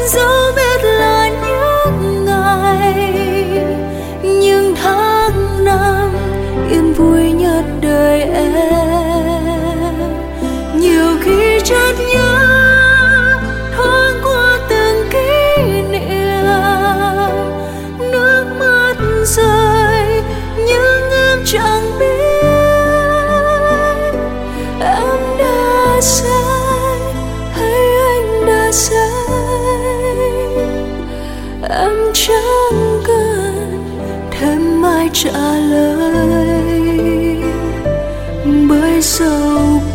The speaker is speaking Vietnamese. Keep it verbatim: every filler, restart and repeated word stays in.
dẫu biết là những ngày, những tháng năm yên vui nhất đời em. Nhiều khi chợt nhớ thoáng qua từng kỷ niệm, nước mắt rơi nhưng em chẳng biết em đã sai hay anh đã sai. Em chẳng cần thêm ai trả lời, bởi dẫu